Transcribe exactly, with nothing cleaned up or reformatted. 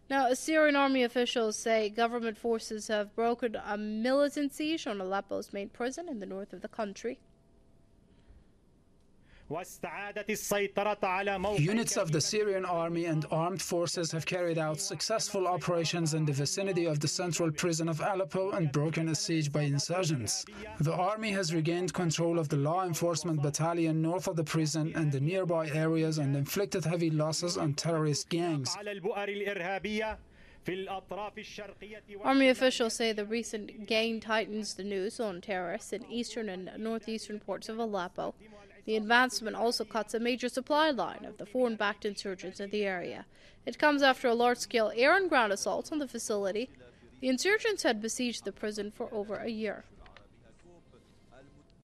Now, Syrian army officials say government forces have broken a militant siege on Aleppo's main prison in the north of the country. Units of the Syrian army and armed forces have carried out successful operations in the vicinity of the central prison of Aleppo and broken a siege by insurgents. The army has regained control of the law enforcement battalion north of the prison and the nearby areas and inflicted heavy losses on terrorist gangs. Army officials say the recent gain tightens the noose on terrorists in eastern and northeastern parts of Aleppo. The advancement also cuts a major supply line of the foreign-backed insurgents in the area. It comes after a large-scale air and ground assault on the facility. The insurgents had besieged the prison for over a year.